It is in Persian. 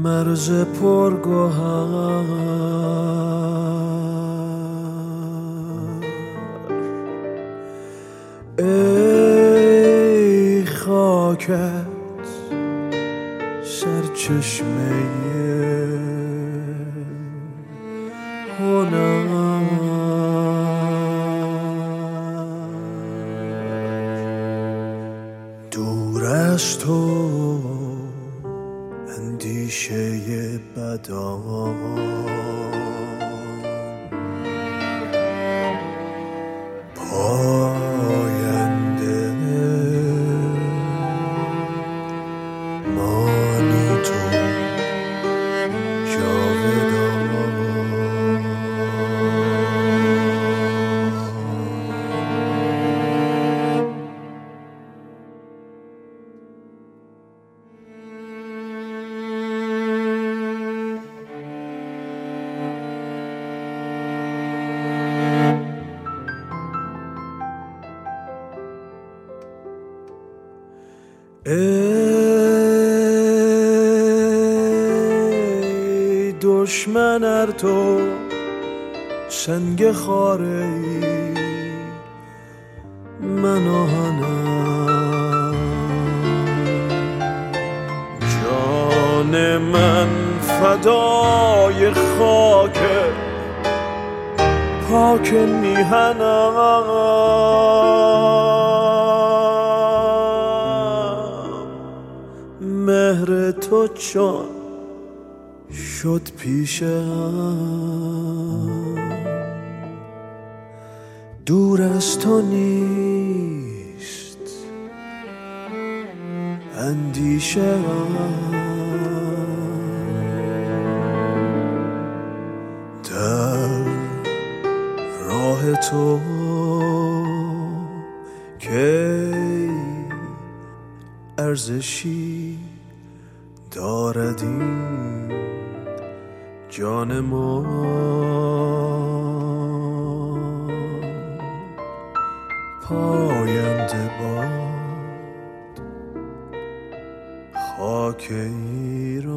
مرز پرگوهر ای خاکت سرچشمه هنر دور از تو اندیشه بدان پاینده مانی تو جاودان ای دشمن ار تو سنگ خاره ای من آهنم جان من فدای خاک پاک میهنم مهر تو چون شد پیشم دور از تو نیست اندیشه در راه تو کی ارزشی دارد این جان ما پاینده باد خاک ایران